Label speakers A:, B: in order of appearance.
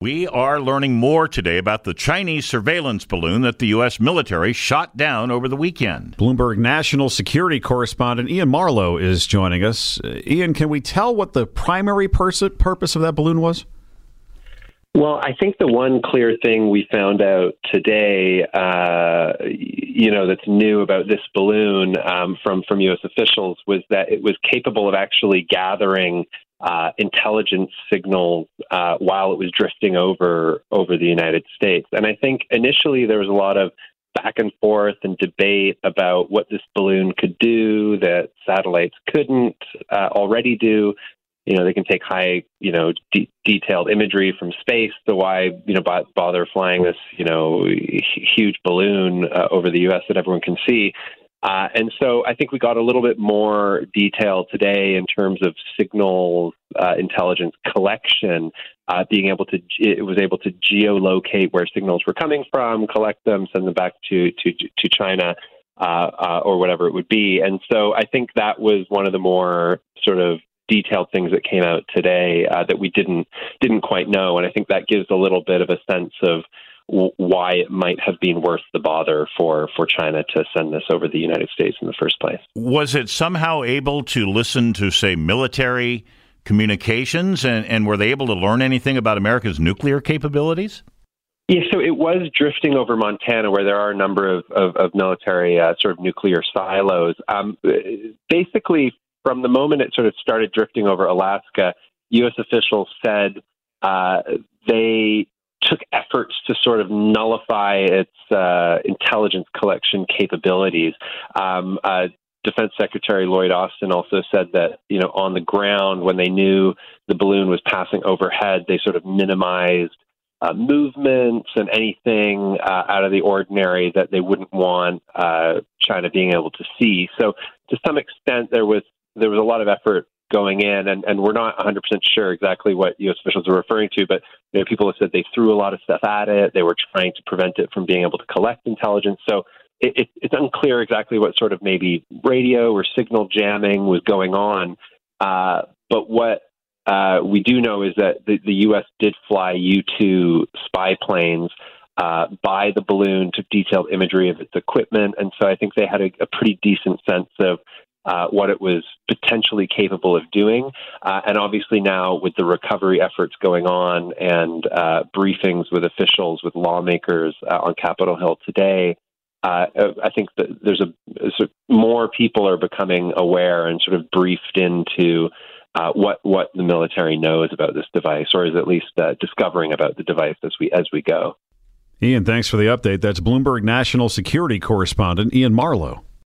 A: We are learning more today about the Chinese surveillance balloon that the U.S. military shot down over the weekend.
B: Bloomberg national security correspondent Ian Marlowe is joining us. Ian, can we tell what the primary purpose of that balloon was?
C: Well, I think the one clear thing we found out today, that's new about this balloon from U.S. officials was that it was capable of actually gathering intelligence signals while it was drifting over the United States. And I think initially there was a lot of back and forth and debate about what this balloon could do that satellites couldn't already do. They can take high, detailed imagery from space. So why, bother flying this, huge balloon over the U.S. that everyone can see? And so I think we got a little bit more detail today in terms of signals intelligence collection, it was able to geolocate where signals were coming from, collect them, send them back to China or whatever it would be. And so I think that was one of the more sort of detailed things that came out today that we didn't quite know. And I think that gives a little bit of a sense of why it might have been worth the bother for China to send this over the United States in the first place.
A: Was it somehow able to listen to, say, military communications, and were they able to learn anything about America's nuclear capabilities?
C: Yeah, so it was drifting over Montana, where there are a number of military sort of nuclear silos. Basically, from the moment it sort of started drifting over Alaska, U.S. officials said they took efforts to sort of nullify its intelligence collection capabilities. Defense Secretary Lloyd Austin also said that, on the ground, when they knew the balloon was passing overhead, they sort of minimized movements and anything out of the ordinary that they wouldn't want China being able to see. So to some extent, there was a lot of effort going in, and we're not 100% sure exactly what U.S. officials are referring to, but people have said they threw a lot of stuff at it. They were trying to prevent it from being able to collect intelligence. So it's unclear exactly what sort of maybe radio or signal jamming was going on. But what we do know is that the U.S. did fly U-2 spy planes by the balloon, took detailed imagery of its equipment, and so I think they had a pretty decent sense of what it was potentially capable of doing. And obviously now with the recovery efforts going on and briefings with officials, with lawmakers on Capitol Hill today, I think that there's more people are becoming aware and sort of briefed into what the military knows about this device, or is at least discovering about the device as we go.
B: Ian, thanks for the update. That's Bloomberg national security correspondent Ian Marlowe.